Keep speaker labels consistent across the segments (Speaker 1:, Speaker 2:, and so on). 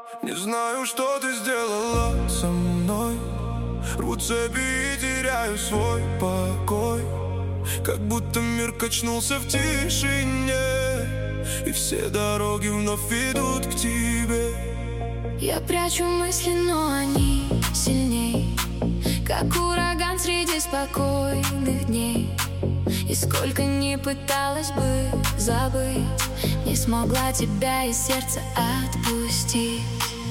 Speaker 1: Не знаю, что ты сделала со мной. Рвут цепи и теряю свой покой. Как будто мир качнулся в тишине, и все дороги вновь ведут к тебе.
Speaker 2: Я прячу мысли, но они сильней, как ураган среди спокойных дней. И сколько ни пыталась бы забыть, не смогла тебя из сердца отпустить.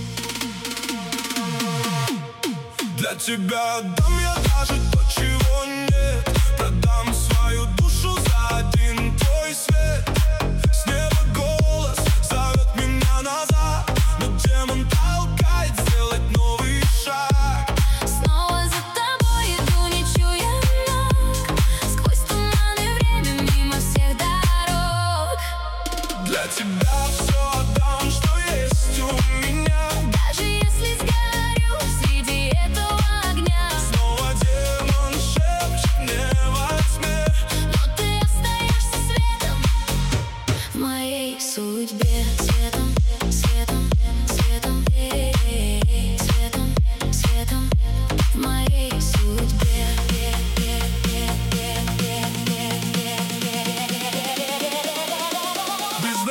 Speaker 1: Для тебя отдам я даже то, чего нет. Продам свою душу за один твой свет. С неба голос зовет меня назад, но демон толкает сделать новый шаг.
Speaker 2: Снова за тобой иду, не чуя ног, сквозь туман и время, мимо всех дорог.
Speaker 1: Для тебя все отдам, что есть у меня,
Speaker 2: даже если сгорю среди этого огня.
Speaker 1: Снова демон шепчет мне во тьме,
Speaker 2: но ты остаешься светом в моей судьбе. Светом, светом, светом, светом, светом в моей судьбе.
Speaker 1: без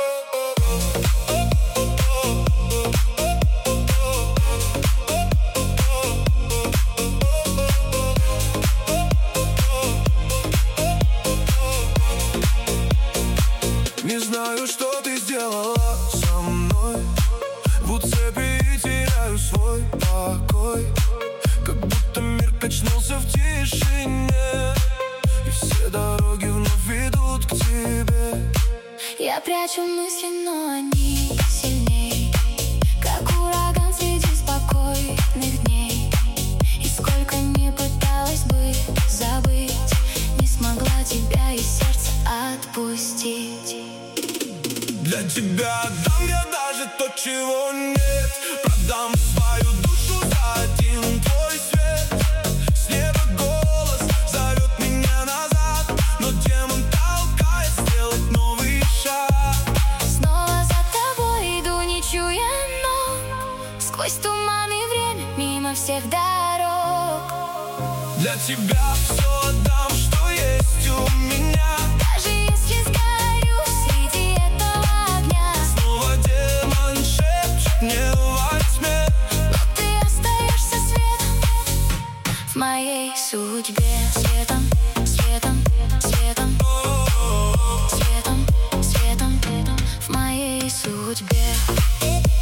Speaker 1: Не знаю, что ты сделала со мной. В цепи и теряю свой покой. Как будто мир качнулся в тишине, и все дороги вновь ведут к тебе.
Speaker 2: Я прячу мысли, но они сильней, как ураган среди спокойных дней. И сколько ни пыталась бы забыть, не смогла тебя из сердца отпустить.
Speaker 1: Для тебя отдам я даже то, чего нет. Продам свою душу за один твой свет. С неба голос зовет меня назад, но демон толкает сделать новый шаг.
Speaker 2: Снова за тобой иду, не чуя ног, сквозь туман и время, мимо всех дорог.
Speaker 1: Для тебя все отдам, что есть у меня,
Speaker 2: даже если сгорю среди этого огня.
Speaker 1: снова демон шепчет мне во тьме,
Speaker 2: но ты остаешься светом в моей судьбе. Светом, светом, светом, светом, светом в моей судьбе.